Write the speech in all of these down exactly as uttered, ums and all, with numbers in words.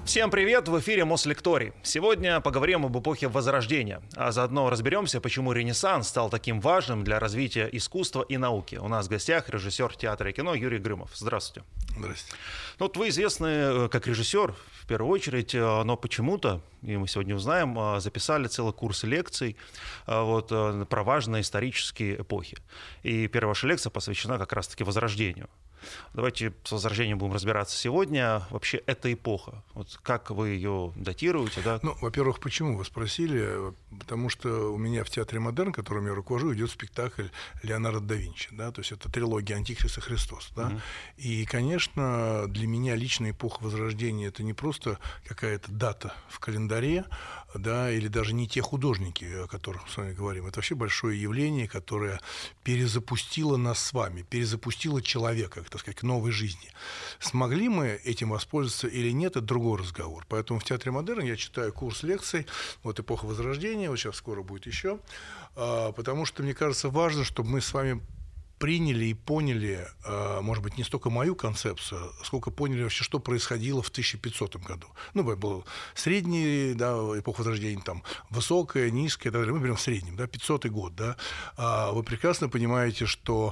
Всем привет! В эфире Мослекторий. Сегодня поговорим об эпохе Возрождения, а заодно разберемся, почему Ренессанс стал таким важным для развития искусства и науки. У нас в гостях режиссер театра и кино Юрий Грымов. Здравствуйте. Здравствуйте. Ну, вот вы известны как режиссер, в первую очередь, но почему-то, и мы сегодня узнаем, записали целый курс лекций вот, про важные исторические эпохи. И первая ваша лекция посвящена как раз-таки Возрождению. Давайте с Возрождением будем разбираться сегодня. Вообще, эта эпоха, вот как вы ее датируете? Да? Ну, во-первых, почему вы спросили? Потому что у меня в Театре Модерн, которым я руковожу, идет спектакль Леонардо да Винчи. Да? То есть это трилогия «Антихрист и Христос». Да? Mm-hmm. И, конечно, для меня лично эпоха Возрождения — это не просто какая-то дата в календаре, да, или даже не те художники, о которых мы с вами говорим. Это вообще большое явление, которое перезапустило нас с вами, перезапустило человека, так сказать, к новой жизни. Смогли мы этим воспользоваться или нет, это другой разговор. Поэтому в Театре Модерн я читаю курс лекций, вот «Эпоха Возрождения», вот сейчас скоро будет еще, потому что, мне кажется, важно, чтобы мы с вами приняли и поняли, может быть, не столько мою концепцию, сколько поняли вообще, что происходило в тысяча пятисотом году. Ну, был средний, да, эпоха Возрождения, там, высокая, низкая, и так далее. Мы берем в среднем, да, пятисотый год, да. Вы прекрасно понимаете, что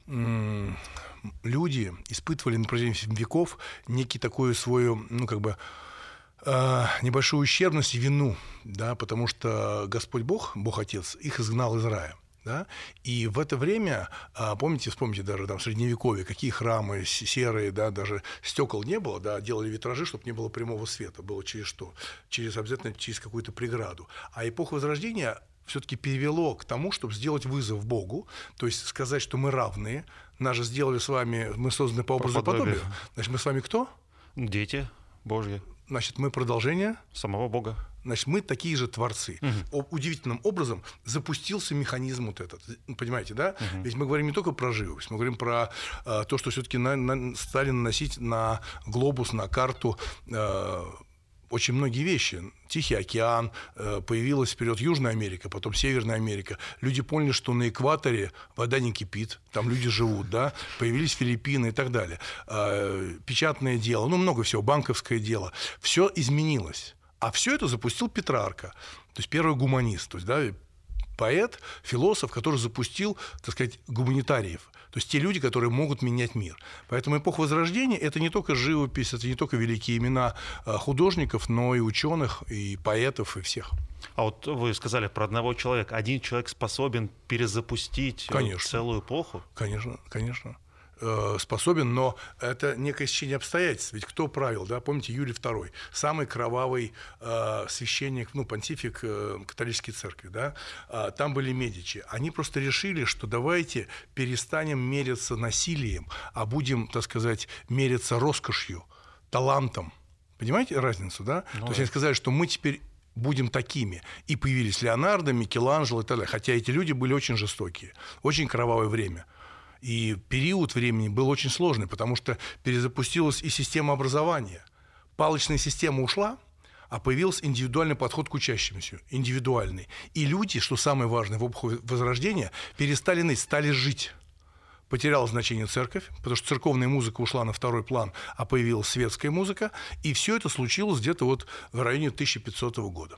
м- люди испытывали на протяжении веков некий такой свою, ну, как бы, небольшую ущербность и вину, да, потому что Господь Бог, Бог-Отец, их изгнал из рая. Да? И в это время, помните, вспомните даже там Средневековье, какие храмы серые, да, даже стекол не было, да, делали витражи, чтобы не было прямого света, было через что? Через, обязательно через какую-то преграду. А эпоха Возрождения все-таки перевело к тому, чтобы сделать вызов Богу, то есть сказать, что мы равные, нас же сделали с вами, мы созданы по образу и подобию. Значит, мы с вами кто? Дети Божьи. Значит, мы продолжение самого Бога. Значит, мы такие же творцы. Угу. Удивительным образом запустился механизм вот этот. Понимаете, да? Угу. Ведь мы говорим не только про живопись, мы говорим про э, то, что все-таки на, на, стали наносить на глобус, на карту э, очень многие вещи. Тихий океан, э, появилась вперед Южная Америка, потом Северная Америка. Люди поняли, что на экваторе вода не кипит, там люди живут, да? Появились Филиппины и так далее. Э, печатное дело, ну, много всего, банковское дело. Все изменилось. А все это запустил Петрарка, то есть первый гуманист, то есть, да, поэт, философ, который запустил, так сказать, гуманитариев, то есть те люди, которые могут менять мир. Поэтому эпоха Возрождения — это не только живопись, это не только великие имена художников, но и ученых, и поэтов, и всех. А вот вы сказали про одного человека. Один человек способен перезапустить конечно. Целую эпоху? Конечно, конечно. Способен, но это некое стечение обстоятельств. Ведь кто правил, да? Помните, Юрий второй, самый кровавый э, священник, ну, понтифик э, католической церкви, да? А, там были Медичи. Они просто решили, что давайте перестанем мериться насилием, а будем, так сказать, мериться роскошью, талантом. Понимаете разницу, да? Ну, То есть они сказали, что мы теперь будем такими. И появились Леонардо, Микеланджело и так далее. Хотя эти люди были очень жестокие, очень кровавое время. И период времени был очень сложный, потому что перезапустилась и система образования. Палочная система ушла, а появился индивидуальный подход к учащимся, индивидуальный. И люди, что самое важное в эпоху Возрождения, перестали ныть, стали жить. Потеряла значение церковь, потому что церковная музыка ушла на второй план, а появилась светская музыка. И все это случилось где-то вот в районе тысяча пятисотого года.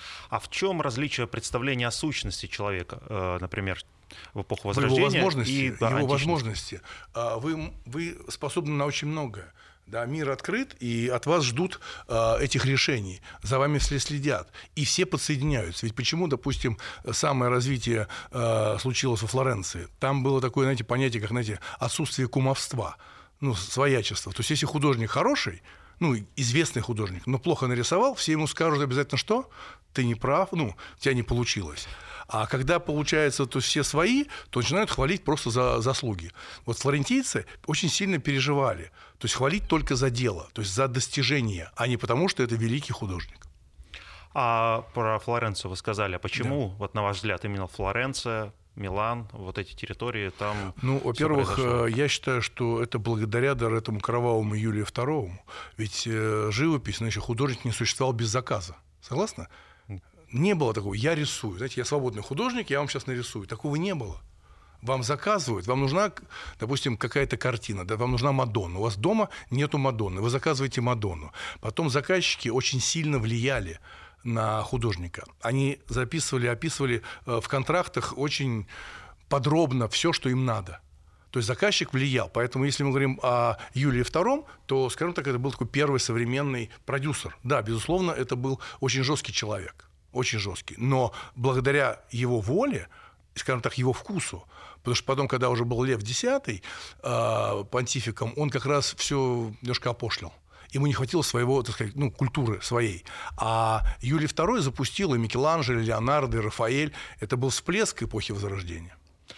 А в чем различие представления о сущности человека, например, в эпоху Возрождения? Его возможности, и, да, его возможности. Вы, вы способны на очень многое. Да, мир открыт, и от вас ждут э, этих решений, за вами все следят, и все подсоединяются. Ведь почему, допустим, самое развитие э, случилось во Флоренции? Там было такое, знаете, понятие, как, знаете, отсутствие кумовства, ну, своячества. То есть если художник хороший, ну, известный художник, но плохо нарисовал, все ему скажут обязательно, что ты не прав, ну, у тебя не получилось. А когда получается, то все свои, то начинают хвалить просто за заслуги. Вот флорентийцы очень сильно переживали. То есть хвалить только за дело, то есть за достижение, а не потому, что это великий художник. А про Флоренцию вы сказали. А почему, да. вот на ваш взгляд, именно Флоренция, Милан, вот эти территории там? Ну, во-первых, я считаю, что это благодаря даже этому кровавому Юлию второму. Ведь живопись, значит, художник не существовал без заказа. Согласны? Не было такого, я рисую, знаете, я свободный художник, я вам сейчас нарисую. Такого не было. Вам заказывают, вам нужна, допустим, какая-то картина, да, вам нужна Мадонна. У вас дома нету Мадонны, вы заказываете Мадонну. Потом заказчики очень сильно влияли на художника. Они записывали, описывали в контрактах очень подробно все, что им надо. То есть заказчик влиял. Поэтому, если мы говорим о Юлии втором, то, скажем так, это был такой первый современный продюсер. Да, безусловно, это был очень жесткий человек. Очень жесткий. Но благодаря его воле, скажем так, его вкусу, потому что потом, когда уже был Лев X э, понтификом, он как раз все немножко опошлил. Ему не хватило своего, так сказать, ну, культуры своей. А Юлий второй запустил и Микеланджело, и Леонардо, и Рафаэль. Это был всплеск эпохи Возрождения.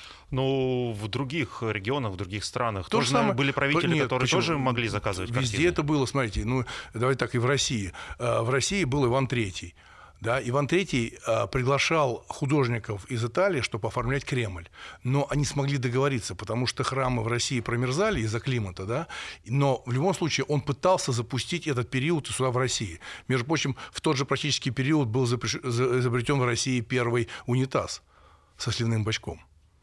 Ну, в других регионах, в других странах То тоже, наверное, были правители, Нет, которые почему? тоже могли заказывать Везде картины. это было, смотрите, ну, давайте так, и в России. В России был Иван третий. Да, Иван третий э, приглашал художников из Италии, чтобы оформлять Кремль. Но они смогли договориться, потому что храмы в России промерзали из-за климата. Да? Но в любом случае он пытался запустить этот период сюда, в России. Между прочим, в тот же практически период был изобретен в России первый унитаз со сливным бачком.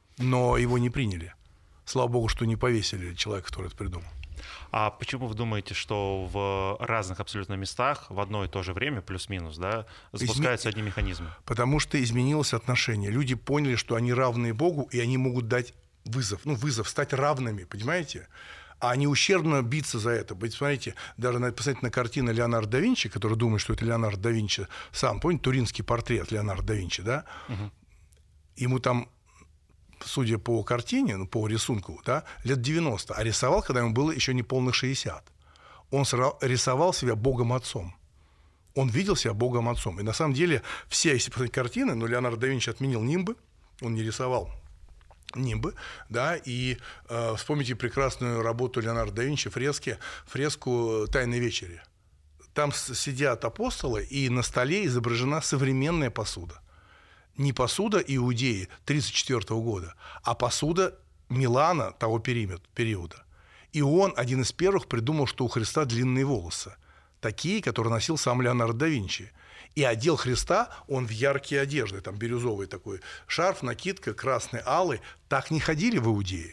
Но его не приняли. Слава богу, что не повесили человека, который это придумал. А почему вы думаете, что в разных абсолютно местах в одно и то же время, плюс-минус, да, запускаются Изме... одни механизмы? Потому что изменилось отношение. Люди поняли, что они равны Богу, и они могут дать вызов. Ну, вызов, стать равными, понимаете? А не ущербно биться за это. Посмотрите, даже посмотрите на картину Леонардо да Винчи, который думает, что это Леонардо да Винчи сам. Помните, туринский портрет Леонардо да Винчи, да? Угу. Ему там, судя по картине, ну, по рисунку, да, лет девяносто, а рисовал, когда ему было еще не полных шестьдесят. Он рисовал себя Богом-отцом. Он видел себя Богом-отцом. И на самом деле все, если посмотреть картины, ну, Леонардо да Винчи отменил нимбы, он не рисовал нимбы, да, и э, вспомните прекрасную работу Леонардо да Винчи, фрески, фреску «Тайной вечери». Там сидят апостолы, и на столе изображена современная посуда. Не посуда Иудеи тысяча девятьсот тридцать четвёртого года, а посуда Милана того периода. И он один из первых придумал, что у Христа длинные волосы, такие, которые носил сам Леонардо да Винчи. И одел Христа он в яркие одежды, там бирюзовый такой шарф, накидка, красный, алый. Так не ходили в Иудее.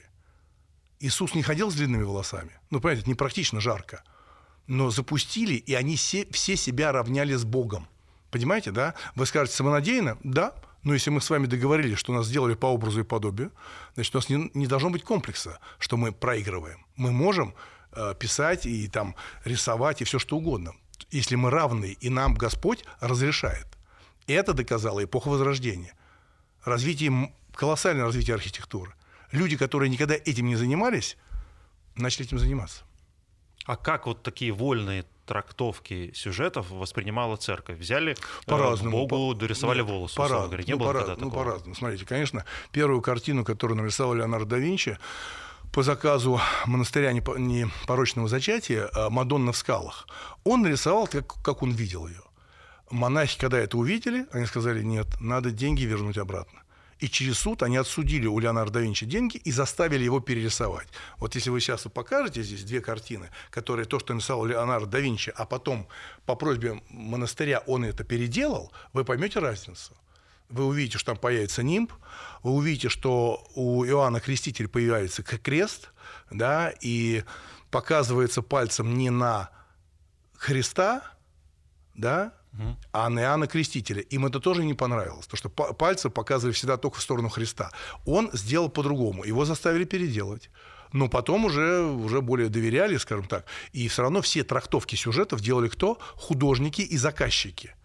Иисус не ходил с длинными волосами. Ну, понимаете, это непрактично, жарко. Но запустили, и они все, все себя равняли с Богом. Понимаете, да? Вы скажете, самонадеянно? Да. Но если мы с вами договорились, что нас сделали по образу и подобию, значит, у нас не, не должно быть комплекса, что мы проигрываем. Мы можем э, писать и там, рисовать и все что угодно, если мы равны, и нам Господь разрешает. Это доказала эпоха Возрождения. Развитие, колоссальное развитие архитектуры. Люди, которые никогда этим не занимались, начали этим заниматься. А как вот такие вольные трактовки сюжетов воспринимала церковь? Взяли по-разному, Богу, по... дорисовали Нет, волосы. По-разному. Говоря. Не ну, было по-раз... тогда такого? Ну, по-разному. Смотрите, конечно, первую картину, которую нарисовал Леонардо да Винчи по заказу монастыря непорочного зачатия, «Мадонна в скалах», он нарисовал как, как он видел ее. Монахи, когда это увидели, они сказали, нет, надо деньги вернуть обратно. И через суд они отсудили у Леонардо да Винчи деньги и заставили его перерисовать. Вот если вы сейчас покажете здесь две картины, которые то, что нарисовал Леонардо да Винчи, а потом по просьбе монастыря он это переделал, вы поймете разницу. Вы увидите, что там появится нимб, вы увидите, что у Иоанна Крестителя появляется крест, да, и показывается пальцем не на Христа, да, а на Иоанна Крестителя. Им это тоже не понравилось, потому что пальцы показывали всегда только в сторону Христа. Он сделал по-другому, его заставили переделать. Но потом уже, уже более доверяли, скажем так. И все равно все трактовки сюжетов делали кто? Художники и заказчики.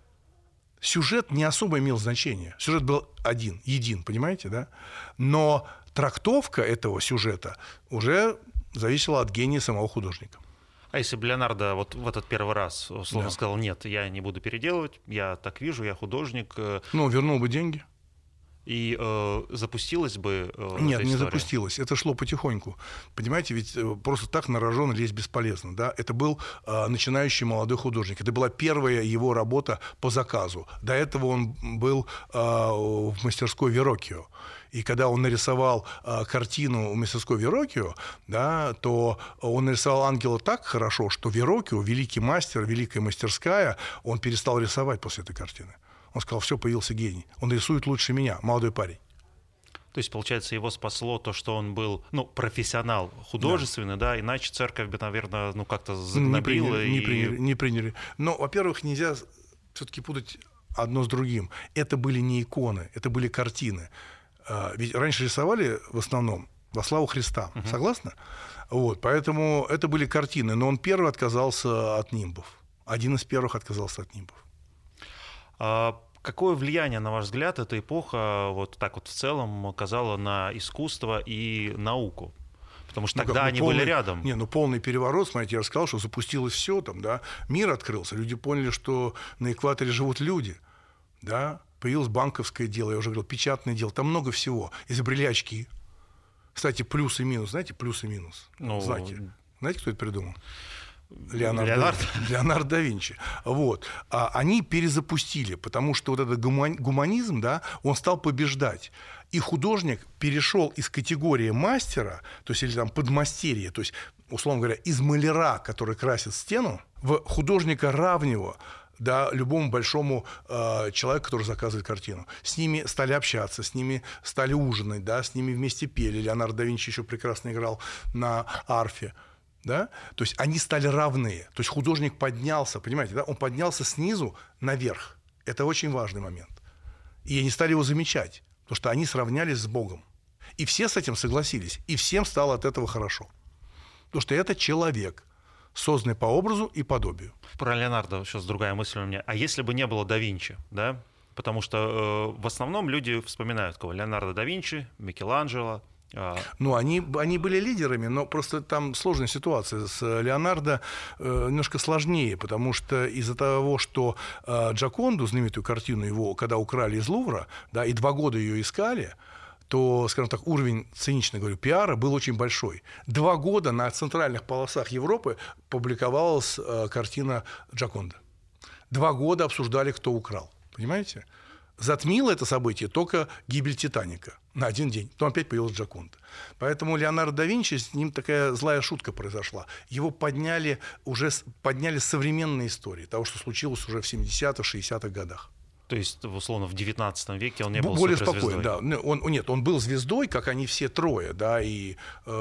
Сюжет не особо имел значение. Сюжет был один, един, понимаете, да? Но трактовка этого сюжета уже зависела от гения самого художника. А если бы Леонардо вот в этот первый раз условно да. сказал, нет, я не буду переделывать, я так вижу, я художник. Ну, вернул бы деньги. И э, запустилась бы э, Нет, эта не история? запустилась. Это шло потихоньку. Понимаете, ведь просто так на рожон лезть бесполезно. Да? Это был э, начинающий молодой художник. Это была первая его работа по заказу. До этого он был э, в мастерской Вероккио. И когда он нарисовал э, картину в мастерской Вероккио, да, то он нарисовал ангела так хорошо, что Вероккио, великий мастер, великая мастерская, он перестал рисовать после этой картины. Он сказал, все, появился гений. Он рисует лучше меня, молодой парень. То есть, получается, его спасло то, что он был, ну, профессионал художественный, да, да, иначе церковь бы, наверное, ну, как-то загнобила. Не приняли, и... не приняли, не приняли. Но, во-первых, нельзя все-таки путать одно с другим. Это были не иконы, это были картины. Ведь раньше рисовали в основном во славу Христа. Uh-huh. Согласны? Вот, поэтому это были картины. Но он первый отказался от нимбов. Один из первых отказался от нимбов. А какое влияние, на ваш взгляд, эта эпоха вот так вот в целом оказала на искусство и науку? Потому что ну, тогда как, ну, они полный, были рядом. Не, ну полный переворот, смотрите, я рассказал, что запустилось все там, да, мир открылся, люди поняли, что на экваторе живут люди, да, появилось банковское дело, я уже говорил, печатное дело, там много всего, изобрели очки. Кстати, плюс и минус, знаете, плюс и минус, ну, знаки. Знаете, кто это придумал? Леонардо, Леонардо. Леонардо да Винчи. Вот. А они перезапустили, потому что вот этот гуманизм, да, он стал побеждать. И художник перешел из категории мастера, то есть или там подмастерья, то есть, условно говоря, из маляра, который красит стену, в художника равнего, да, любому большому э, человеку, который заказывает картину. С ними стали общаться, с ними стали ужинать, да, с ними вместе пели. Леонардо да Винчи еще прекрасно играл на арфе. Да? То есть они стали равные. То есть художник поднялся, понимаете, да? Он поднялся снизу наверх. Это очень важный момент. И они стали его замечать, потому что они сравнялись с Богом. И все с этим согласились. И всем стало от этого хорошо. Потому что это человек, созданный по образу и подобию. Про Леонардо сейчас другая мысль у меня. А если бы не было да Винчи, да? Потому что э, в основном люди вспоминают кого? Леонардо да Винчи, Микеланджело. Ну, они, они были лидерами, но просто там сложная ситуация. С Леонардо э, немножко сложнее, потому что из-за того, что э, Джоконду, знаменитую картину его, когда украли из Лувра, да, и два года ее искали, то, скажем так, уровень, цинично говорю, пиара был очень большой. Два года на центральных полосах Европы публиковалась э, картина Джоконда. Два года обсуждали, кто украл. Понимаете? Затмило это событие только гибель «Титаника» на один день. Потом опять появилась Джоконда. Поэтому Леонардо да Винчи, с ним такая злая шутка произошла. Его подняли уже подняли современные истории того, что случилось уже в семидесятых, шестидесятых годах. То есть, условно, в девятнадцатом веке он не был более суперзвездой. спокойно, да. Он, нет, он был звездой, как они все трое, да, и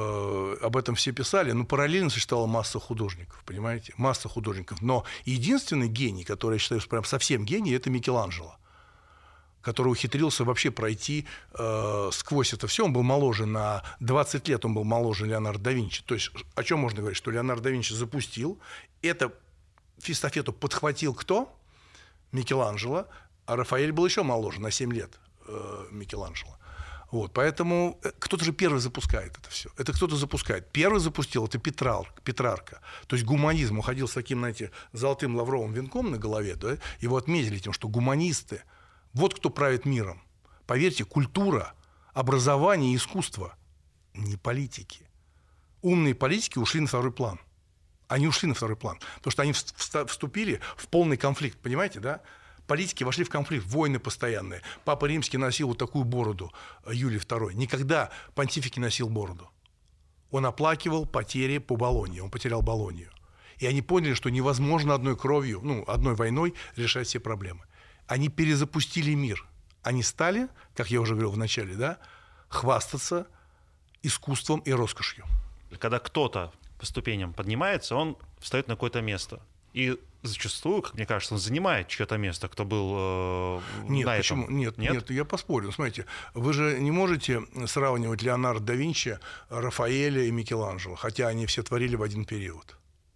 э, об этом все писали, но параллельно существовала масса художников, понимаете? Масса художников. Но единственный гений, который, я считаю, прям совсем гений, это Микеланджело, который ухитрился вообще пройти э, сквозь это все. Он был моложе на двадцать лет, он был моложе Леонардо да Винчи. То есть о чем можно говорить? Что Леонардо да Винчи запустил, эту эстафету подхватил кто? Микеланджело, а Рафаэль был еще моложе, на семь лет э, Микеланджело. Вот, поэтому кто-то же первый запускает это все. Это кто-то запускает. Первый запустил, это Петрарка. Петрарка. То есть гуманизм уходил с таким, знаете, золотым лавровым венком на голове. Да? Его отметили тем, что гуманисты, вот кто правит миром. Поверьте, культура, образование и искусство, не политики. Умные политики ушли на второй план. Они ушли на второй план. Потому что они вступили в полный конфликт, понимаете, да? Политики вошли в конфликт, войны постоянные. Папа Римский носил вот такую бороду, Юлий второй. Никогда понтифик не носил бороду. Он оплакивал потери по Болонье. Он потерял Болонью. И они поняли, что невозможно одной кровью, ну, одной войной решать все проблемы. Они перезапустили мир. Они стали, как я уже говорил в начале, да, хвастаться искусством и роскошью. Когда кто-то по ступеням поднимается, он встает на какое-то место. И зачастую, как мне кажется, он занимает чье-то место, кто был э, нет, на почему? этом. Нет, нет, нет, я поспорю. Смотрите, вы же не можете сравнивать Леонардо да Винчи, Рафаэля и Микеланджело, хотя они все творили в один период.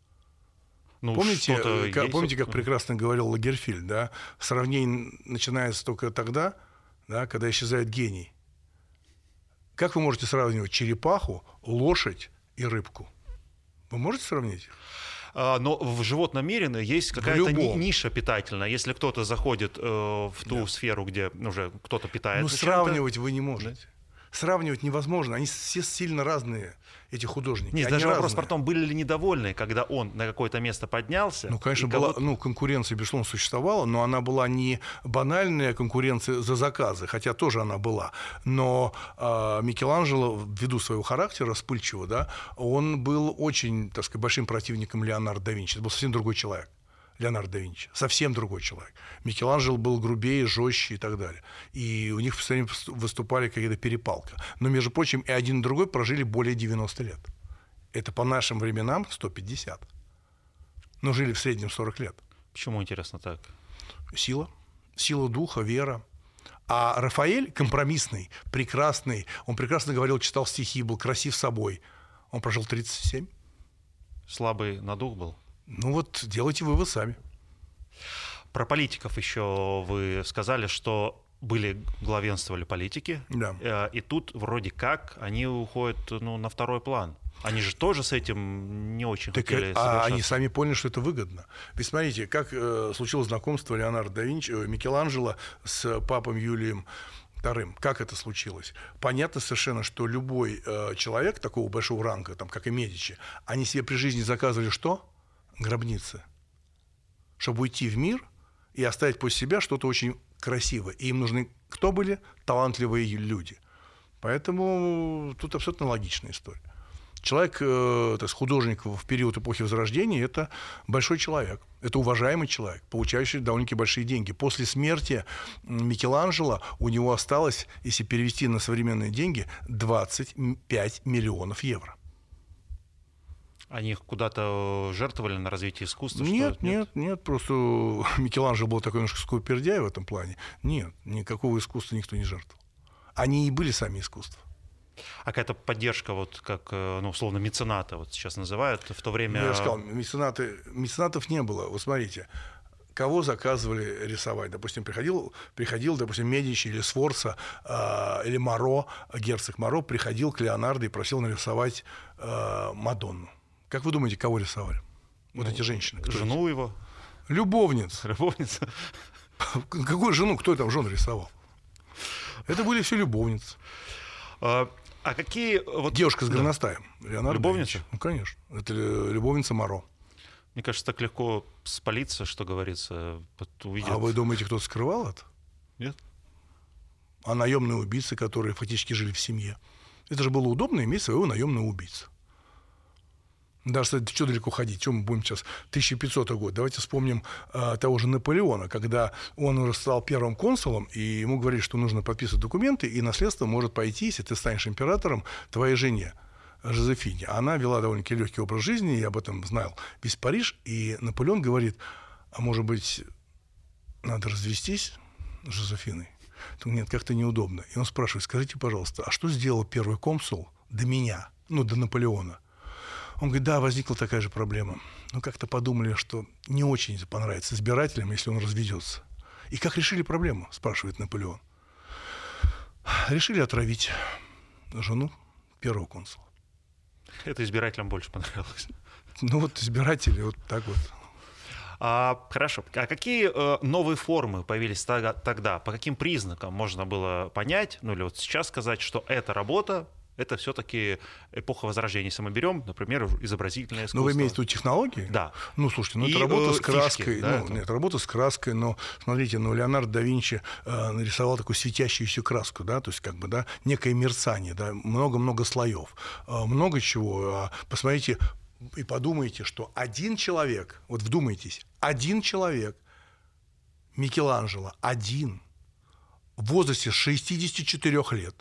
Ну, помните, как, помните, как прекрасно говорил Лагерфельд, да? Сравнение начинается только тогда, да, когда исчезает гений. Как вы можете сравнивать черепаху, лошадь и рыбку? Вы можете сравнить? Но в животном мире есть какая-то ниша питательная. Если кто-то заходит э, в ту да. сферу, где уже кто-то питается. Ну, сравнивать вы не можете. Да. Сравнивать невозможно. Они все сильно разные, эти художники. Нет, Они даже разные. вопрос про то, были ли недовольны, когда он на какое-то место поднялся. Ну, конечно, была, ну, конкуренция, безусловно, существовала, но она была не банальная конкуренция за заказы, хотя тоже она была. Но э, Микеланджело, ввиду своего характера вспыльчивого, да, он был очень, так сказать, большим противником Леонардо да Винчи. Это был совсем другой человек. Леонардо да Винчи. Совсем другой человек. Микеланджело был грубее, жестче и так далее. И у них постоянно выступали какая-то перепалка. Но, между прочим, и один и другой прожили более девяноста лет. Это по нашим временам сто пятьдесят. Но жили в среднем сорок лет. Почему, интересно, так? Сила. Сила духа, вера. А Рафаэль компромиссный, прекрасный. Он прекрасно говорил, читал стихи, был красив собой. Он прожил тридцать семь. Слабый на дух был? Ну вот, делайте вывод сами. Про политиков еще вы сказали, что были, главенствовали политики. Да. И тут вроде как они уходят, ну, на второй план. Они же тоже с этим не очень так, хотели а соглашаться. Они сами поняли, что это выгодно. Вы смотрите, как э, случилось знакомство Леонардо да Винчи, э, Микеланджело с папой Юлием вторым. Как это случилось? Понятно совершенно, что любой э, человек такого большого ранга, там, как и Медичи, они себе при жизни заказывали что? Гробницы. Чтобы уйти в мир и оставить после себя что-то очень красивое. И им нужны кто были? Талантливые люди. Поэтому тут абсолютно логичная история. Человек, э, то есть художник в период эпохи Возрождения, это большой человек, это уважаемый человек, получающий довольно-таки большие деньги. После смерти Микеланджело у него осталось, если перевести на современные деньги, двадцать пять миллионов евро. Они их куда-то жертвовали на развитие искусства? Нет, что? нет, нет, просто Микеланджело был такой немножко скупердяй в этом плане. Нет, никакого искусства никто не жертвовал. Они и были сами искусство. А какая-то поддержка, вот как, ну, условно, мецената, вот сейчас называют, в то время... Я же сказал, меценаты, меценатов не было. Вот смотрите, кого заказывали рисовать? Допустим, приходил, приходил допустим, Медичи или Сфорца, э, или Моро, герцог Моро приходил к Леонардо и просил нарисовать э, Мадонну. Как вы думаете, кого рисовали? Вот ну, эти женщины. Жену его? Любовниц. Любовница. Какую жену? Кто там жен рисовал? Это были все любовницы. А, а какие... Вот... Девушка с горностаем. Да. Любовница? Ну, конечно. Это любовница Моро. Мне кажется, так легко спалиться, что говорится. Увидят... А вы думаете, кто-то скрывал это? Нет. А наемные убийцы, которые фактически жили в семье. Это же было удобно иметь своего наемного убийцу. Даже что далеко ходить, чем мы будем сейчас, тысяча пятисотый год. Давайте вспомним э, того же Наполеона, когда он уже стал первым консулом, и ему говорили, что нужно подписывать документы, и наследство может пойти, если ты станешь императором, твоей жене Жозефине. Она вела довольно-таки легкий образ жизни, я об этом знал, весь Париж, и Наполеон говорит, а может быть, надо развестись с Жозефиной? Нет, как-то неудобно. И он спрашивает, скажите, пожалуйста, а что сделал первый консул до меня, ну, до Наполеона? Он говорит, да, возникла такая же проблема. Но как-то подумали, что не очень понравится избирателям, если он разведется. И как решили проблему, спрашивает Наполеон. Решили отравить жену первого консула. Это избирателям больше понравилось. Ну вот избиратели вот так вот. А, хорошо. А какие э, новые формы появились тогда, тогда? По каким признакам можно было понять, ну или вот сейчас сказать, что эта работа, это все-таки эпоха Возрождения. Если мы берем, например, изобразительное искусство. Но вы имеете в виду технологии? Да. Ну, слушайте, ну, И, это работа э, с краской. фишки, да, ну, это... Нет, работа с краской, но, смотрите, ну, Леонардо да Винчи э, нарисовал такую светящуюся краску, да, то есть, как бы, да, некое мерцание, да, много-много слоев, э, много чего. Э, посмотрите и подумайте, что один человек, вот вдумайтесь, один человек, Микеланджело, один, в возрасте шестидесяти четырёх лет,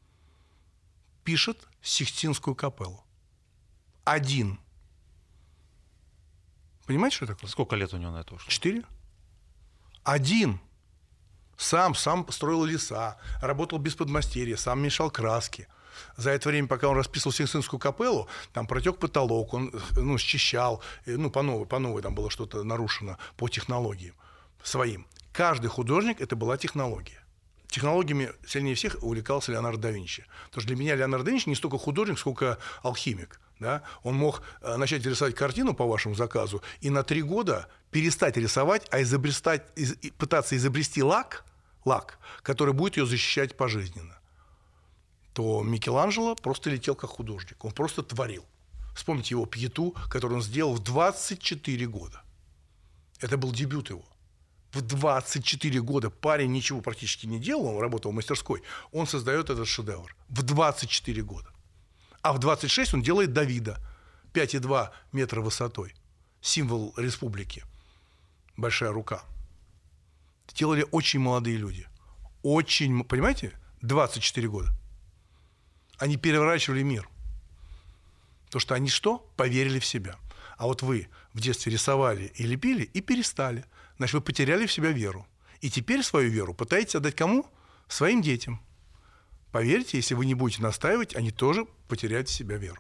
пишет Сикстинскую капеллу. Один. Понимаете, что такое? Сколько лет у него на это ушло? Четыре. Один. Сам, сам строил леса, работал без подмастерья, сам мешал краски. За это время, пока он расписывал Сикстинскую капеллу, там протек потолок, он, ну, счищал, ну, по новой, по новой там было что-то нарушено по технологиям своим. Каждый художник — это была технология. Технологиями сильнее всех увлекался Леонардо да Винчи. Потому что для меня Леонардо да Винчи не столько художник, сколько алхимик. Да? Он мог начать рисовать картину по вашему заказу и на три года перестать рисовать, а изобретать, из, пытаться изобрести лак, лак, который будет ее защищать пожизненно. То Микеланджело просто летел как художник. Он просто творил. Вспомните его «Пьету», который он сделал в двадцать четыре года. Это был дебют его. В двадцать четыре года парень ничего практически не делал, он работал в мастерской, он создает этот шедевр. В двадцать четыре года. А в двадцать шесть он делает Давида, пять и два метра высотой, символ республики. большая рука. Делали очень молодые люди. Очень, понимаете, двадцать четыре года. Они переворачивали мир. Потому что они что? Поверили в себя. А вот вы в детстве рисовали и лепили, и перестали. Значит, вы потеряли в себя веру. И теперь свою веру пытаетесь отдать кому? Своим детям. Поверьте, если вы не будете настаивать, они тоже потеряют в себя веру.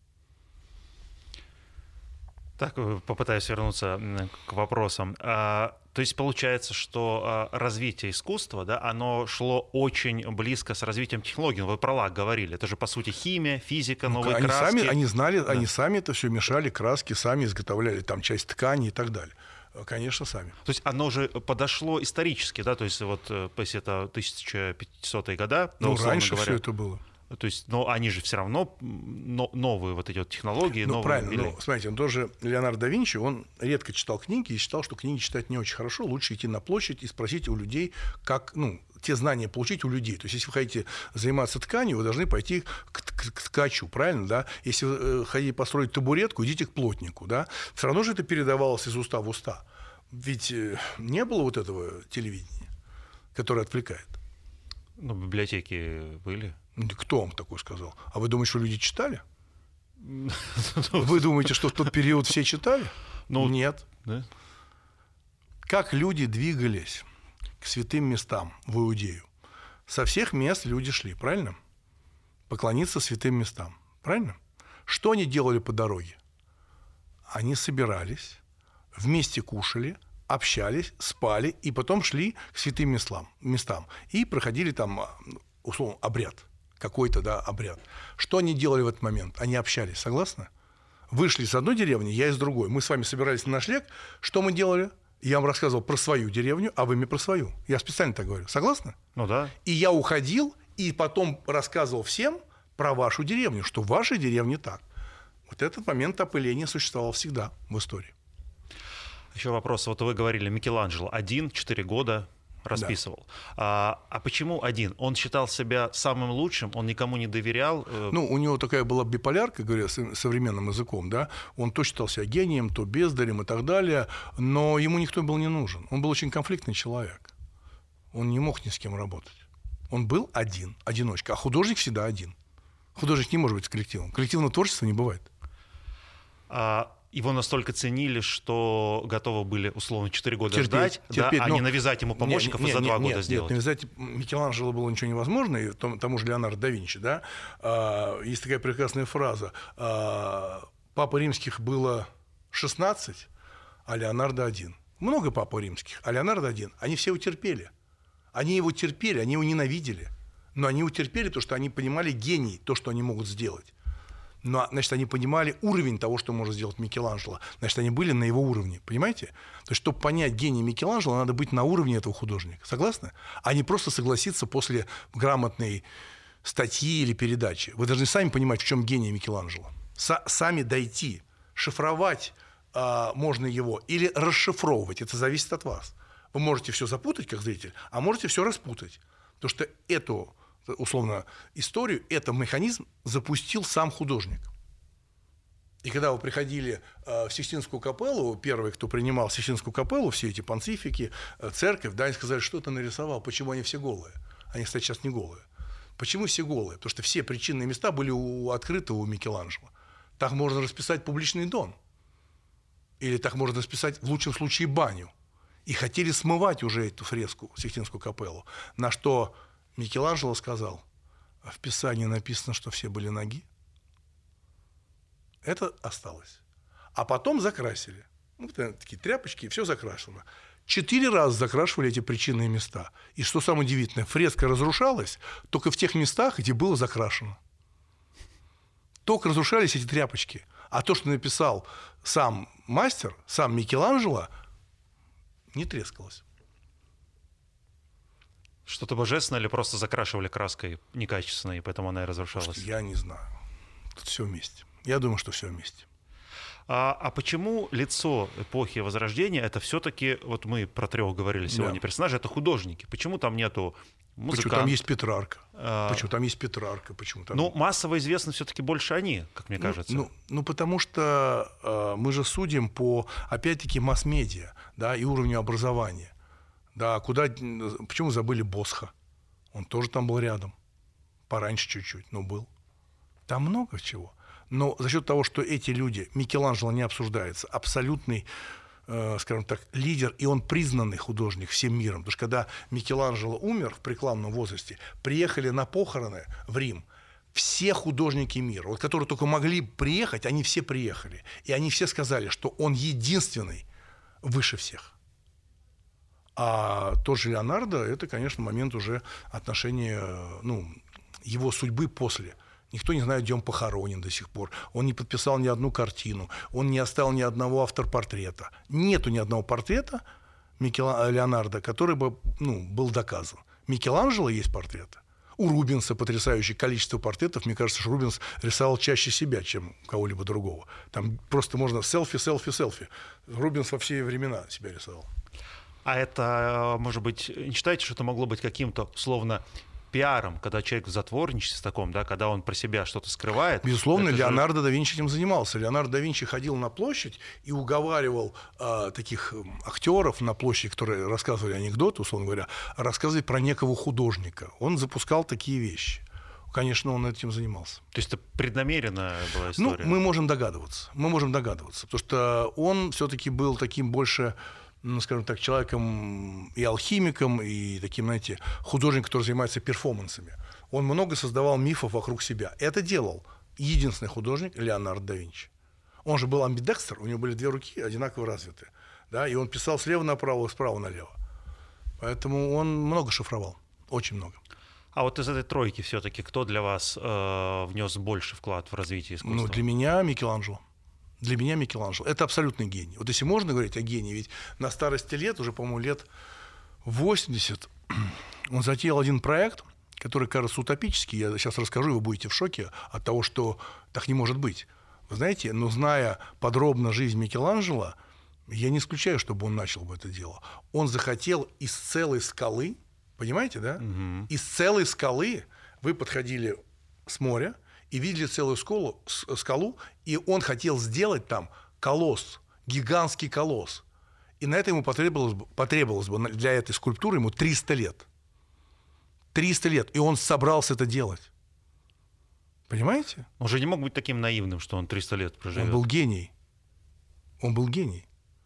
Так, попытаюсь вернуться к вопросам. А, то есть получается, что а, развитие искусства, да, оно шло очень близко с развитием технологий. Вы про лак говорили. Это же, по сути, химия, физика, новые они краски. Сами, они знали, да. Они сами это все мешали, краски, сами изготовляли там часть ткани и так далее. Конечно, сами. То есть оно же подошло исторически, да? То есть вот, если это тысяча пятисотые годы, ну, да, раньше говоря, все это было. То есть, но они же все равно новые вот эти вот технологии. Ну, новые правильно. ввели. Ну, смотрите, он тоже, Леонардо да Винчи, он редко читал книги и считал, что книги читать не очень хорошо. Лучше идти на площадь и спросить у людей, как, ну, те знания получить у людей. То есть, если вы хотите заниматься тканью, вы должны пойти к, к, к ткачу, правильно, да? Если вы э, хотите построить табуретку, идите к плотнику, да? Все равно же это передавалось из уста в уста. Ведь э, не было вот этого телевидения, которое отвлекает. Ну, библиотеки были. Кто вам такое сказал? А вы думаете, что люди читали? Вы думаете, что в тот период все читали? Ну, нет. Да? Как люди двигались к святым местам в Иудею? Со всех мест люди шли, правильно? Поклониться святым местам, правильно? Что они делали по дороге? Они собирались, вместе кушали, общались, спали и потом шли к святым местам, местам и проходили там, условно, обряд. Какой-то, да, обряд. Что они делали в этот момент? Они общались, согласны? Вышли с одной деревни, я из другой. Мы с вами собирались на ночлег. Что мы делали? Я вам рассказывал про свою деревню, а вы мне про свою. Я специально так говорю. Согласны? Ну да. И я уходил, и потом рассказывал всем про вашу деревню, что в вашей деревне так. Вот этот момент опыления существовал всегда в истории. Еще вопрос. Вот вы говорили, Микеланджело один, четыре года расписывал. Да. А, а почему один? Он считал себя самым лучшим, он никому не доверял? Ну, у него такая была биполярка, говоря современным языком, да, он то считал себя гением, то бездарем и так далее, но ему никто был не нужен. Он был очень конфликтный человек. Он не мог ни с кем работать. Он был один, одиночка, а художник всегда один. Художник не может быть с коллективом. Коллективного творчества не бывает. А его настолько ценили, что готовы были, условно, четыре года терпеть, ждать, терпеть, да, а но... не навязать ему помощников не, и за не, два не, года нет, сделать. Нет, навязать Микеланджело было ничего невозможно, и тому же Леонардо да Винчи, да. А, есть такая прекрасная фраза. А, Папа римских было шестнадцать, а Леонардо один. Много папа римских, а Леонардо один. Они все его терпели. Они его терпели, они его ненавидели. Но они его терпели, потому что они понимали гений, то, что они могут сделать. Но, значит, они понимали уровень того, что может сделать Микеланджело. Значит, они были на его уровне, понимаете? То есть, чтобы понять гений Микеланджело, надо быть на уровне этого художника. Согласны? А не просто согласиться после грамотной статьи или передачи. Вы должны сами понимать, в чем гений Микеланджело. С- сами дойти, шифровать а, можно его или расшифровывать. Это зависит от вас. Вы можете все запутать, как зритель, а можете все распутать. Потому что эту, условно, историю, этот механизм запустил сам художник. И когда вы приходили э, в Сикстинскую капеллу, первый, кто принимал Сикстинскую капеллу, все эти понтифики, э, церковь, да, они сказали, что ты нарисовал, почему они все голые? Они, кстати, сейчас не голые. Почему все голые? Потому что все причинные места были у, открыты у Микеланджело. Так можно расписать публичный дом. Или так можно расписать, в лучшем случае, баню. И хотели смывать уже эту фреску, Сикстинскую капеллу. На что Микеланджело сказал, в Писании написано, что все были ноги. Это осталось. А потом закрасили. Ну, такие тряпочки, и все закрашено. Четыре раза закрашивали эти причинные места. И что самое удивительное, фреска разрушалась только в тех местах, где было закрашено. Только разрушались эти тряпочки. А то, что написал сам мастер, сам Микеланджело, не трескалось. Что-то божественное или просто закрашивали краской некачественной, и поэтому она и разрушалась? Слушайте, я не знаю. Тут все вместе. Я думаю, что все вместе. А, а почему лицо эпохи Возрождения это все-таки, вот мы про трех говорили сегодня, да. персонажи, это художники? Почему там нету музыкантов? Почему там есть Петрарка? А... Почему там есть Петрарка? Почему там... Ну, массово известны все-таки больше они, как мне кажется. Ну, ну, ну потому что э, мы же судим по, опять-таки, масс-медиа, да, и уровню образования. Да, куда... Почему забыли Босха? Он тоже там был рядом. Пораньше чуть-чуть, но был. Там много чего. Но за счет того, что эти люди, Микеланджело не обсуждается, абсолютный, э, скажем так, лидер, и он признанный художник всем миром. Потому что когда Микеланджело умер в преклонном возрасте, приехали на похороны в Рим все художники мира, вот, которые только могли приехать, они все приехали. И они все сказали, что он единственный выше всех. А тот же Леонардо, это, конечно, момент уже отношения, ну, его судьбы после. Никто не знает, где он похоронен до сих пор. Он не подписал ни одну картину. Он не оставил ни одного автор-портрета. Нету ни одного портрета Микела... Леонардо, который бы ну, был доказан. Микеланджело есть портреты. У Рубенса потрясающее количество портретов. Мне кажется, что Рубенс рисовал чаще себя, чем кого-либо другого. Там просто можно селфи, селфи, селфи. Рубенс во все времена себя рисовал. А это, может быть, не считаете, что это могло быть каким-то, условно, пиаром, когда человек в затворничестве таком, да, когда он про себя что-то скрывает? Безусловно, же... Леонардо да Винчи этим занимался. Леонардо да Винчи ходил на площадь и уговаривал э, таких актеров на площади, которые рассказывали анекдоты, условно говоря, рассказывать про некого художника. Он запускал такие вещи. Конечно, он этим занимался. То есть это преднамеренная была история? Ну, мы можем догадываться. Мы можем догадываться. Потому что он все-таки был таким больше... ну, скажем так, человеком и алхимиком, и таким, знаете, художником, который занимается перформансами. Он много создавал мифов вокруг себя. Это делал единственный художник Леонардо да Винчи. Он же был амбидекстер, у него были две руки одинаково развиты. Да, и он писал слева направо, справа налево. Поэтому он много шифровал, очень много. А вот из этой тройки все-таки кто для вас э, внес больше вклад в развитие искусства? Ну, для меня Микеланджело. Для меня Микеланджело. Это абсолютный гений. Вот если можно говорить о гении, ведь на старости лет, уже, по-моему, лет восемьдесят, он затеял один проект, который кажется утопический. Я сейчас расскажу, вы будете в шоке от того, что так не может быть. Вы знаете, но зная подробно жизнь Микеланджело, я не исключаю, чтобы он начал бы это дело. Он захотел из целой скалы, понимаете, да? Угу. Из целой скалы вы подходили с моря, и видели целую скалу, скалу, и он хотел сделать там колосс, гигантский колосс. И на это ему потребовалось, потребовалось бы для этой скульптуры ему триста лет. триста лет, и он собрался это делать. Понимаете? Он же не мог быть таким наивным, что он триста лет проживет. Он был гений. Он был гений.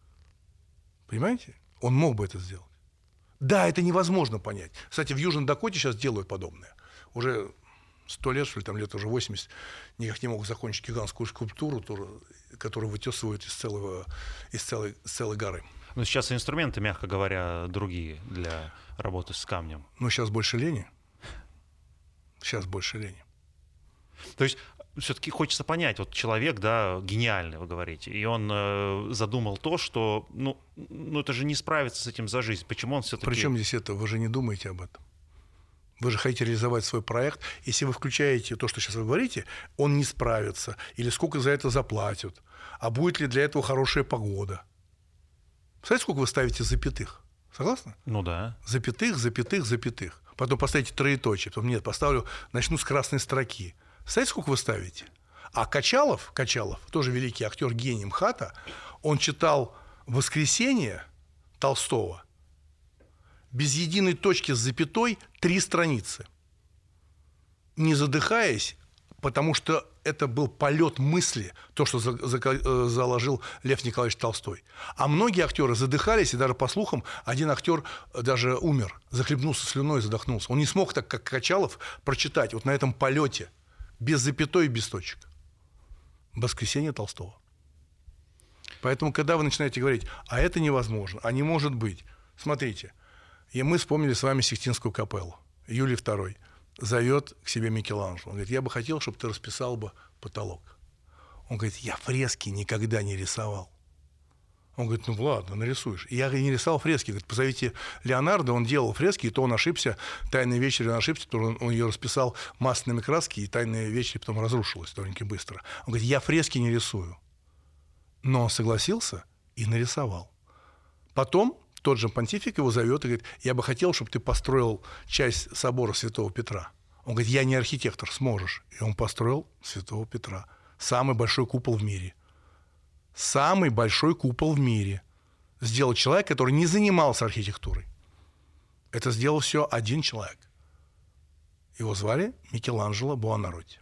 Понимаете? Он мог бы это сделать. Да, это невозможно понять. Кстати, в Южной Дакоте сейчас делают подобное. Уже... Сто лет, что ли, там лет уже восемьдесят, никак не могут закончить гигантскую скульптуру, которую вытесывают из, целого, из целой, из целой горы. Но сейчас инструменты, мягко говоря, другие для работы с камнем. Ну, сейчас больше лени. Сейчас больше лени. То есть все-таки хочется понять, вот человек, да, гениальный, вы говорите, и он э, задумал то, что, ну, ну, это же не справится с этим за жизнь. Почему он все-таки... Причем здесь это? Вы же не думаете об этом. Вы же хотите реализовать свой проект. Если вы включаете то, что сейчас вы говорите, он не справится. Или сколько за это заплатят. А будет ли для этого хорошая погода? Представляете, сколько вы ставите запятых? Согласны? Ну да. Запятых, запятых, запятых. Потом поставите троеточие. Потом нет, поставлю, начну с красной строки. Представляете, сколько вы ставите? А Качалов, Качалов, тоже великий актер, гений МХАТа, он читал «Воскресенье» Толстого без единой точки с запятой три страницы. Не задыхаясь, потому что это был полет мысли, то, что за, за, заложил Лев Николаевич Толстой. А многие актеры задыхались, и даже по слухам один актер даже умер, захлебнулся слюной, задохнулся. Он не смог так, как Качалов, прочитать вот на этом полете, без запятой и без точек. «Воскресенье» Толстого. Поэтому, когда вы начинаете говорить, а это невозможно, а не может быть, смотрите, и мы вспомнили с вами Сикстинскую капеллу. Юлий второй зовет к себе Микеланджело. Он говорит, я бы хотел, чтобы ты расписал бы потолок. Он говорит, я фрески никогда не рисовал. Он говорит, ну ладно, нарисуешь. И я не рисовал фрески. Говорит, позовите Леонардо, он делал фрески, и то он ошибся. «Тайный вечер» он ошибся, то он, он ее расписал масляными красками, и «Тайная вечер» потом разрушилась довольно быстро. Он говорит, я фрески не рисую. Но он согласился и нарисовал. Потом тот же понтифик его зовет и говорит: я бы хотел, чтобы ты построил часть собора Святого Петра. Он говорит: я не архитектор, сможешь. И он построил Святого Петра. Самый большой купол в мире. Самый большой купол в мире. Сделал человек, который не занимался архитектурой. Это сделал все один человек. Его звали Микеланджело Буонаротти.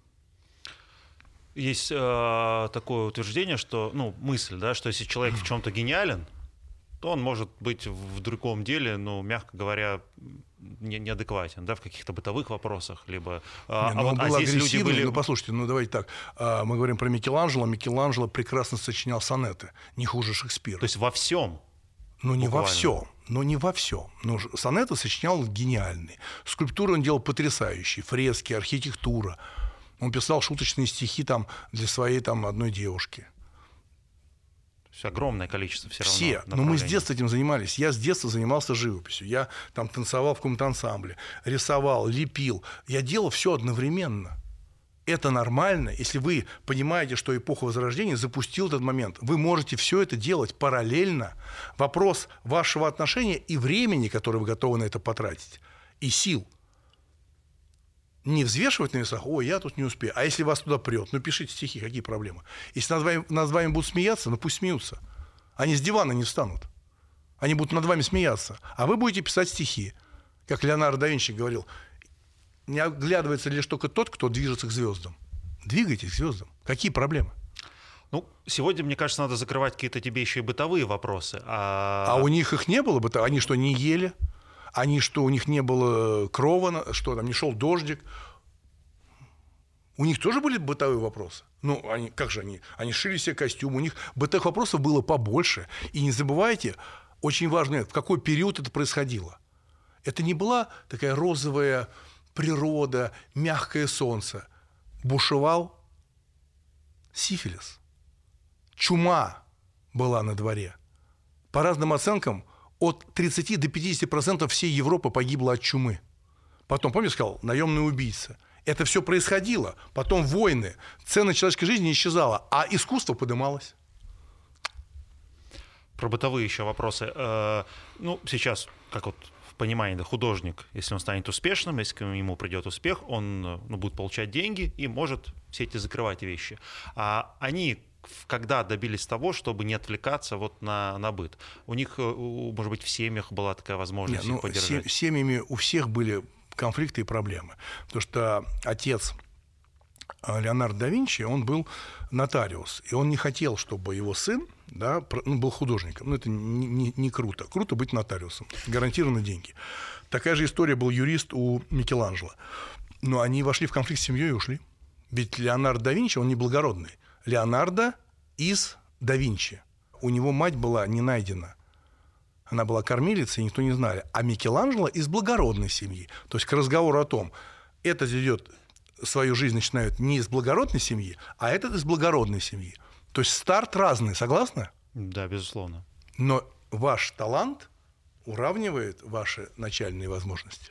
Есть э, такое утверждение, что, ну, мысль, да, что если человек в чем-то гениален, то он может быть в другом деле, ну, мягко говоря, не, неадекватен, да, в каких-то бытовых вопросах, либо... Не, а, ну, он а был здесь люди были... Ну, послушайте, ну, давайте так. Мы говорим про Микеланджело. Микеланджело прекрасно сочинял сонеты, не хуже Шекспира. То есть во всем? Ну, не буквально. во всем. Ну, не во всем. Но сонеты сочинял гениальные. Скульптуры он делал потрясающие. Фрески, архитектура. Он писал шуточные стихи там для своей там одной девушки. То есть огромное количество все равно. Все. Но мы с детства этим занимались. Я с детства занимался живописью. Я там танцевал в каком-то ансамбле, рисовал, лепил. Я делал все одновременно. Это нормально, если вы понимаете, что эпоха Возрождения запустила этот момент. Вы можете все это делать параллельно. Вопрос вашего отношения и времени, которое вы готовы на это потратить, и сил. Не взвешивать на весах: ой, я тут не успею. А если вас туда прет, ну пишите стихи, какие проблемы? Если над вами, над вами будут смеяться, ну пусть смеются. Они с дивана не встанут. Они будут над вами смеяться. А вы будете писать стихи. Как Леонардо да Винчи говорил: не оглядывается лишь только тот, кто движется к звездам. Двигайтесь к звездам. Какие проблемы? Ну, сегодня, мне кажется, надо закрывать какие-то тебе еще и бытовые вопросы. А, а у них их не было бы? Они что, не ели? Они что, у них не было крова, что там, не шел дождик? У них тоже были бытовые вопросы. Ну, они, как же они? Они шили себе костюм, у них бытовых вопросов было побольше. И не забывайте, очень важно, в какой период это происходило. Это не была такая розовая природа, мягкое солнце. Бушевал сифилис. Чума была на дворе. По разным оценкам, от тридцати до пятидесяти процентов всей Европы погибло от чумы. Потом, помните, сказал, наемные убийцы. Это все происходило. Потом войны. Цена человеческой жизни исчезала, а искусство подымалось. Про бытовые еще вопросы. Ну, сейчас, как вот в понимании, да, художник, если он станет успешным, если к ему придет успех, он, ну, будет получать деньги и может все эти закрывать вещи. А они когда добились того, чтобы не отвлекаться вот на, на быт? У них, может быть, в семьях была такая возможность Нет, ну, их поддержать? С семьями у всех были конфликты и проблемы. Потому что отец Леонардо да Винчи, он был нотариус, и он не хотел, чтобы его сын, да, ну, был художником. Ну, это не, не, не круто. Круто быть нотариусом. Гарантированно деньги. Такая же история, был юрист у Микеланджело. Но они вошли в конфликт с семьей и ушли. Ведь Леонардо да Винчи, он не благородный. Леонардо из да Винчи. У него мать была не найдена. Она была кормилицей, никто не знали. А Микеланджело из благородной семьи. То есть к разговору о том, этот идет, свою жизнь начинают не из благородной семьи, а этот из благородной семьи. То есть старт разный, согласны? Да, безусловно. Но ваш талант уравнивает ваши начальные возможности.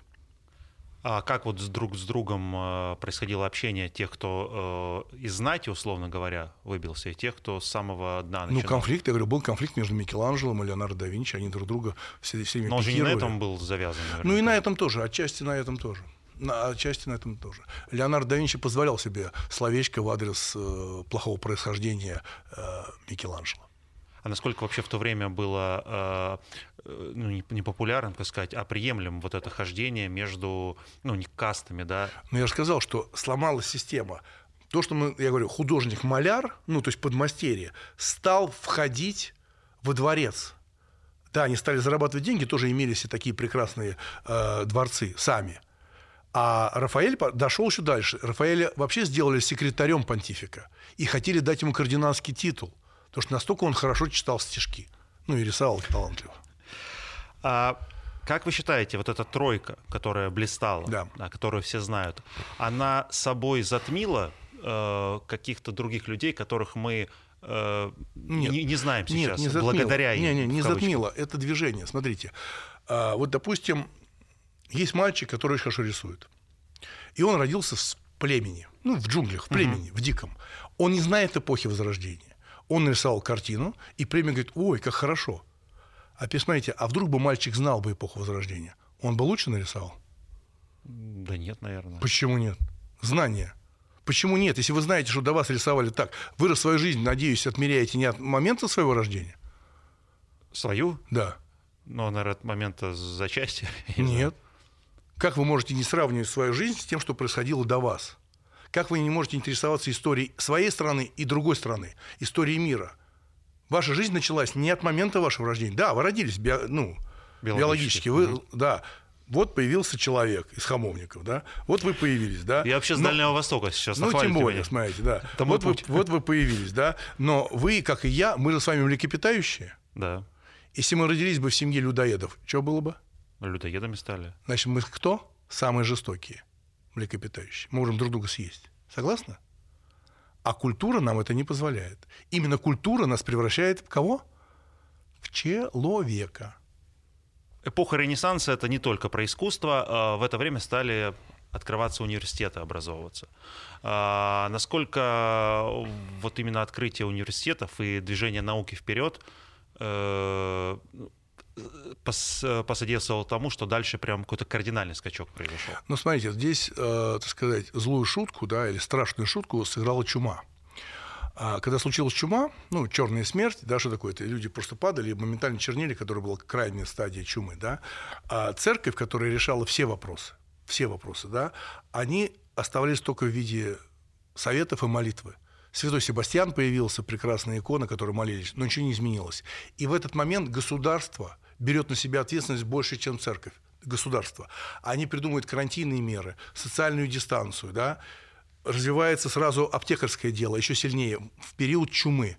А как вот с друг с другом э, происходило общение тех, кто э, из знати, условно говоря, выбился, и тех, кто с самого дна начинал? Ну, конфликт, я говорю, был конфликт между Микеланджело и Леонардо да Винчи, они друг друга все, все время Но он же не на пикировали. этом был завязан, наверное. Ну и на этом тоже, отчасти на этом тоже. На, отчасти на этом тоже. Леонардо да Винчи позволял себе словечко в адрес э, плохого происхождения э, Микеланджело. А насколько вообще в то время было, э, ну, не, не популярно, так сказать, а приемлемо вот это хождение между, ну, не кастами, да? Ну, я же сказал, что сломалась система. То, что мы, я говорю, художник-маляр, ну, то есть подмастерье, стал входить во дворец. Да, они стали зарабатывать деньги, тоже имелись и такие прекрасные э, дворцы сами. А Рафаэль дошел еще дальше. Рафаэля вообще сделали секретарем понтифика и хотели дать ему кардинальский титул. Потому что настолько он хорошо читал стишки. Ну и рисовал талантливо. А как вы считаете, вот эта тройка, которая блистала, да. Да, которую все знают, она собой затмила э, каких-то других людей, которых мы э, нет, не, не знаем сейчас, нет, не благодаря им? Не, не, не затмила. Это движение. Смотрите. А, вот, допустим, есть мальчик, который очень хорошо рисует. И он родился в племени. Ну, в джунглях, в племени, uh-huh. в диком. Он не знает эпохи Возрождения. Он нарисовал картину, и премия говорит: ой, как хорошо. А теперь смотрите, а вдруг бы мальчик знал бы эпоху Возрождения? Он бы лучше нарисовал? Да нет, наверное. Почему нет? Знание. Почему нет? Если вы знаете, что до вас рисовали так, вы свою жизнь, надеюсь, отмеряете не от момента своего рождения? Свою? Да. Ну, наверное, от момента зачатия. Нет. Как вы можете не сравнивать свою жизнь с тем, что происходило до вас? Как вы не можете интересоваться историей своей страны и другой страны, историей мира? Ваша жизнь началась не от момента вашего рождения. Да, вы родились био, ну, биологически. биологически. Вы, mm-hmm. Да. Вот появился человек из Хамовников, да? Вот вы появились, да? Я вообще с Но, Дальнего Востока сейчас. Ну, тем более, меня. Смотрите, да. Вот вы, вот вы появились, да? Но вы, как и я, мы же с вами млекопитающие. Да. Если мы родились бы в семье людоедов, что было бы? Людоедами стали. Значит, мы кто? Самые жестокие млекопитающие. Мы можем друг друга съесть. Согласны? А культура нам это не позволяет. Именно культура нас превращает в кого? В человека. Эпоха Ренессанса — это не только про искусство. В это время стали открываться университеты, образовываться. Насколько вот именно открытие университетов и движение науки вперед посодействовало тому, что дальше прям какой-то кардинальный скачок произошел? Ну, смотрите, здесь, э, так сказать, злую шутку, да, или страшную шутку сыграла чума. А когда случилась чума, ну, черная смерть, да, что такое? Это люди просто падали и моментально чернели, которая была крайняя стадия чумы, да. А церковь, которая решала все вопросы, все вопросы, да, они оставались только в виде советов и молитвы. Святой Себастьян появился, прекрасная икона, которой молились, но ничего не изменилось. И в этот момент государство берет на себя ответственность больше, чем церковь, государство. Они придумывают карантинные меры, социальную дистанцию, да. Развивается сразу аптекарское дело, еще сильнее, в период чумы.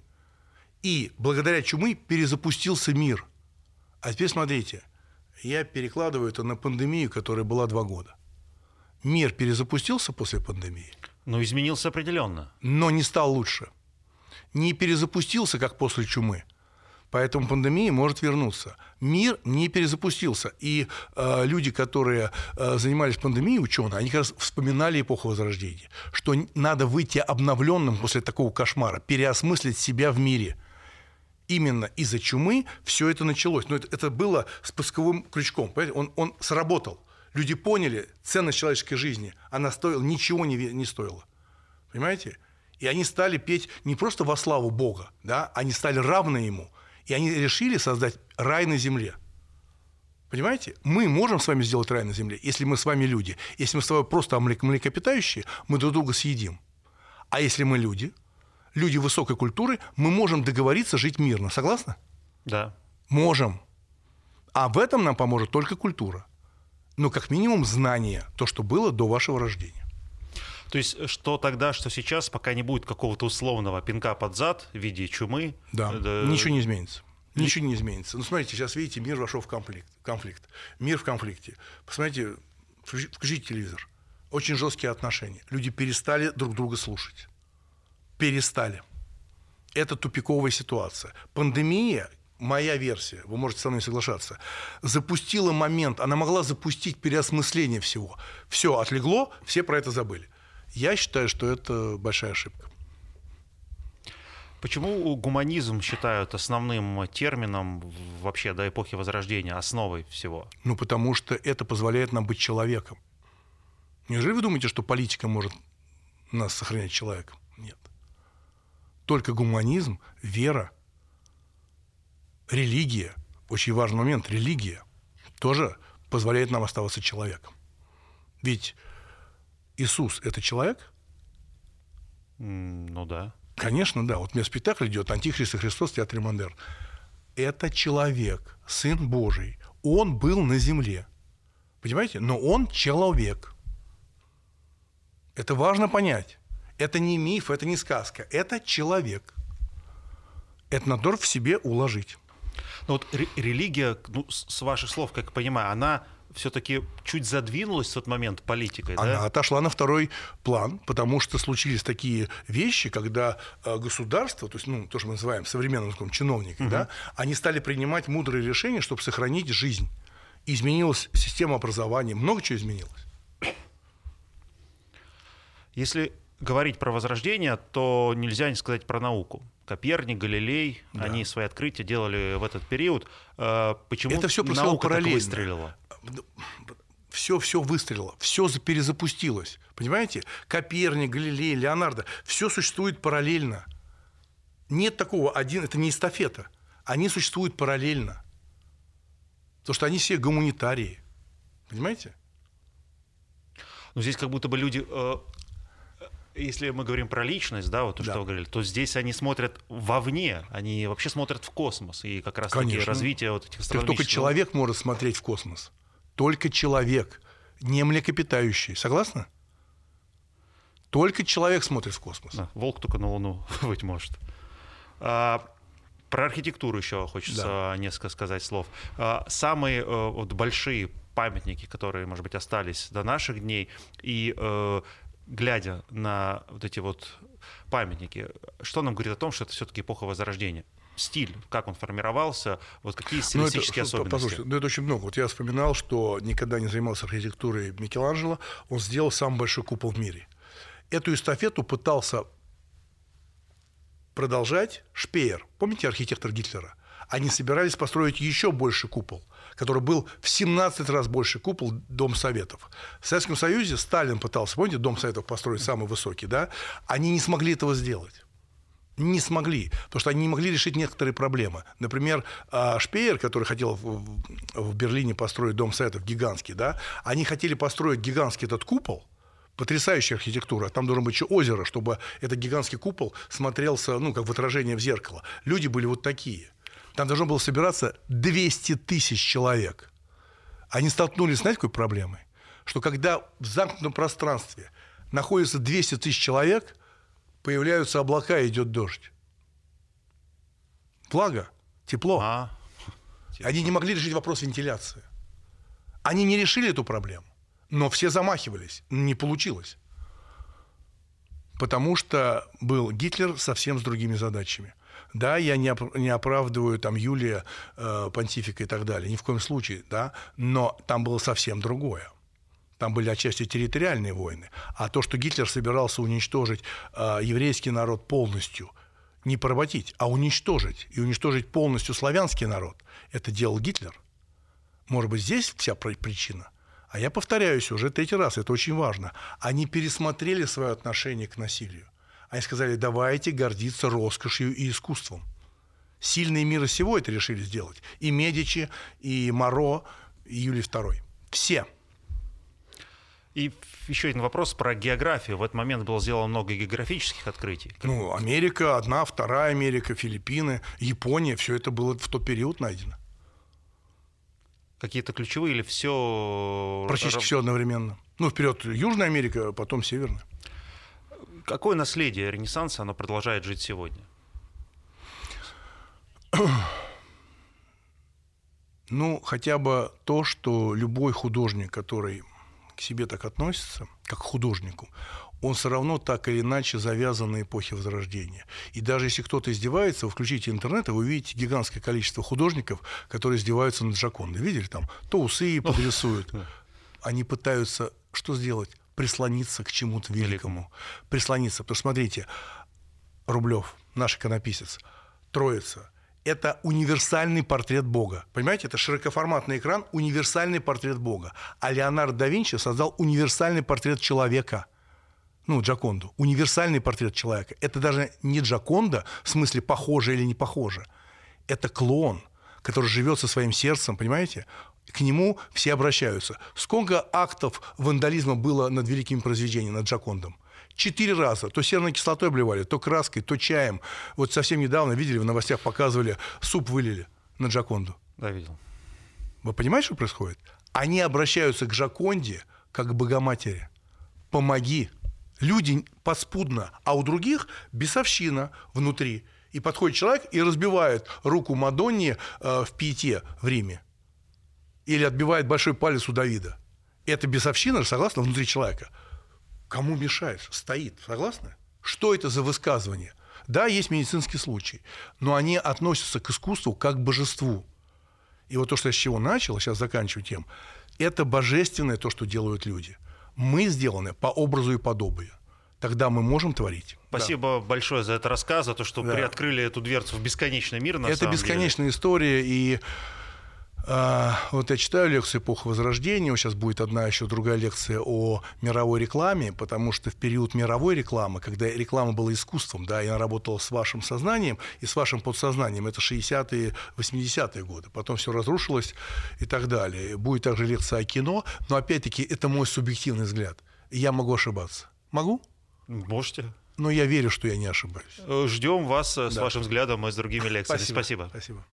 И благодаря чумы перезапустился мир. А теперь смотрите, я перекладываю это на пандемию, которая была два года. Мир перезапустился после пандемии. Но изменился определенно. Но не стал лучше. Не перезапустился, как после чумы. Поэтому пандемия может вернуться. Мир не перезапустился. И э, люди, которые э, занимались пандемией, ученые, они как раз вспоминали эпоху Возрождения, что надо выйти обновленным после такого кошмара, переосмыслить себя в мире. Именно из-за чумы все это началось. Но это, это было спусковым крючком. Он, он сработал. Люди поняли ценность человеческой жизни. Она стоила, ничего не, не стоила. Понимаете? И они стали петь не просто во славу Бога, да? Они стали равны Ему. И они решили создать рай на земле. Понимаете? Мы можем с вами сделать рай на земле, если мы с вами люди. Если мы с вами просто млекопитающие, мы друг друга съедим. А если мы люди, люди высокой культуры, мы можем договориться жить мирно. Согласны? Да. Можем. А в этом нам поможет только культура. Ну, как минимум, знание, то, что было до вашего рождения. То есть, что тогда, что сейчас, пока не будет какого-то условного пинка под зад в виде чумы... Да, да... ничего не изменится. Ничего не изменится. Ну, смотрите, сейчас, видите, мир вошел в конфликт. конфликт. Мир в конфликте. Посмотрите, включите телевизор. Очень жесткие отношения. Люди перестали друг друга слушать. Перестали. Это тупиковая ситуация. Пандемия, моя версия, вы можете со мной соглашаться, запустила момент, она могла запустить переосмысление всего. Все отлегло, все про это забыли. Я считаю, что это большая ошибка. Почему гуманизм считают основным термином вообще до эпохи Возрождения, основой всего? Ну, потому что это позволяет нам быть человеком. Неужели вы думаете, что политика может нас сохранять человеком? Нет. Только гуманизм, вера, религия, очень важный момент, религия тоже позволяет нам оставаться человеком. Ведь Иисус – это человек? Mm, ну да. Конечно, да. Вот у меня спектакль идет «Антихрист и Христос» в театре Модерн. Это человек, Сын Божий. Он был на земле. Понимаете? Но он человек. Это важно понять. Это не миф, это не сказка. Это человек. Это надо в себе уложить. Ну вот религия, ну, с ваших слов, как я понимаю, она все-таки чуть задвинулась в тот момент политикой, Она да? отошла на второй план, потому что случились такие вещи, когда государство, то есть, ну, то, что мы называем современным языком чиновники, угу. да, они стали принимать мудрые решения, чтобы сохранить жизнь. Изменилась система образования, много чего изменилось. Если говорить про Возрождение, то нельзя не сказать про науку. Коперник, Галилей, да. они свои открытия делали в этот период. Почему это все наука так параллельно. выстрелила? Все, все выстрелило, все перезапустилось. Понимаете? Коперник, Галилей, Леонардо. Все существует параллельно. Нет такого один, это не эстафета. Они существуют параллельно. Потому что они все гуманитарии. Понимаете? Ну, здесь как будто бы люди... Если мы говорим про личность, да, вот то, да. что вы говорили, то здесь они смотрят вовне, они вообще смотрят в космос, и как раз-таки развитие вот этих астрономических... Только человек может смотреть в космос. Только человек, не млекопитающий. Согласны? Только человек смотрит в космос. Да, волк только на Луну, быть может. А, про архитектуру еще хочется да. несколько сказать слов. А, самые а, вот, большие памятники, которые, может быть, остались до наших дней, и... А, глядя на вот эти вот памятники, что нам говорит о том, что это все-таки эпоха Возрождения? Стиль, как он формировался, вот какие стилистические ну, это, особенности? Послушайте, ну это очень много. Вот я вспоминал, что никогда не занимался архитектурой Микеланджело, он сделал самый большой купол в мире. Эту эстафету пытался продолжать Шпеер, помните архитектор Гитлера? Они собирались построить еще больше купол, который был в семнадцать раз больше купол Дом Советов. В Советском Союзе Сталин пытался, помните, Дом Советов построить самый высокий, да? Они не смогли этого сделать. Не смогли, потому что они не могли решить некоторые проблемы. Например, Шпеер, который хотел в Берлине построить Дом Советов гигантский, да? Они хотели построить гигантский этот купол, потрясающая архитектура. Там должно быть еще озеро, чтобы этот гигантский купол смотрелся, ну, как в отражение в зеркало. Люди были вот такие. Там должно было собираться двести тысяч человек. Они столкнулись с, знаете, какой проблемой? Что когда в замкнутом пространстве находится двести тысяч человек, появляются облака и идет дождь. Влага, тепло. А, Они не могли решить вопрос вентиляции. Они не решили эту проблему, но все замахивались. Не получилось. Потому что был Гитлер совсем с другими задачами. Да, я не, оп- не оправдываю там Юлия, э, понтифика и так далее, ни в коем случае, да, но там было совсем другое. Там были отчасти территориальные войны. А то, что Гитлер собирался уничтожить э, еврейский народ полностью, не поработить, а уничтожить, и уничтожить полностью славянский народ, это делал Гитлер. Может быть, здесь вся причина. А я повторяюсь уже третий раз, это очень важно. Они пересмотрели свое отношение к насилию. Они сказали, давайте гордиться роскошью и искусством. Сильные мира сего это решили сделать. И Медичи, и Моро, и Юлий второй. Все. И еще один вопрос про географию. В этот момент было сделано много географических открытий. Ну, Америка, одна, вторая Америка, Филиппины, Япония. Все это было в тот период найдено. Какие-то ключевые или все... Практически все одновременно. Ну, вперед Южная Америка, потом Северная. Какое наследие Ренессанса оно продолжает жить сегодня? Ну, хотя бы то, что любой художник, который к себе так относится, как к художнику, он все равно так или иначе завязан на эпохе Возрождения. И даже если кто-то издевается, вы включите интернет, и вы увидите гигантское количество художников, которые издеваются над Джокондой. Видели там? То усы подрисуют. Они пытаются что сделать? Прислониться к чему-то великому. Прислониться. Потому что, смотрите, Рублев, наш иконописец, Троица, это универсальный портрет Бога. Понимаете, это широкоформатный экран, универсальный портрет Бога. А Леонардо да Винчи создал универсальный портрет человека. Ну, Джоконду. Универсальный портрет человека. Это даже не Джоконда, в смысле похоже или не похоже. Это клон, который живет со своим сердцем, понимаете? К нему все обращаются. Сколько актов вандализма было над великими произведениями, над Джокондом? Четыре раза. То серной кислотой обливали, то краской, то чаем. Вот совсем недавно, видели, в новостях показывали, суп вылили на Джоконду. Да, видел. Вы понимаете, что происходит? Они обращаются к Джоконде как к Богоматери. Помоги. Люди подспудно, а у других бесовщина внутри. И подходит человек и разбивает руку Мадонне э, в Пиете в Риме. Или отбивает большой палец у Давида. Это бесовщина, согласно, внутри человека. Кому мешает? Стоит. Согласны? Что это за высказывание? Да, есть медицинский случай, но они относятся к искусству как к божеству. И вот то, что я с чего начал, сейчас заканчиваю тем, это божественное то, что делают люди. Мы сделаны по образу и подобию. когда мы можем творить. Спасибо да. большое за этот рассказ, за то, что да. приоткрыли эту дверцу в бесконечный мир. На Это самом бесконечная деле. история, и а, вот я читаю лекцию «Эпоха Возрождения», сейчас будет одна еще другая лекция о мировой рекламе, потому что в период мировой рекламы, когда реклама была искусством, да, и она работала с вашим сознанием и с вашим подсознанием, это шестидесятые, восьмидесятые годы, потом все разрушилось и так далее. Будет также лекция о кино, но опять-таки это мой субъективный взгляд. Я могу ошибаться. Могу? Можете. Но я верю, что я не ошибаюсь. Ждем вас да. с вашим взглядом и с другими лекциями. Спасибо. Спасибо. Спасибо.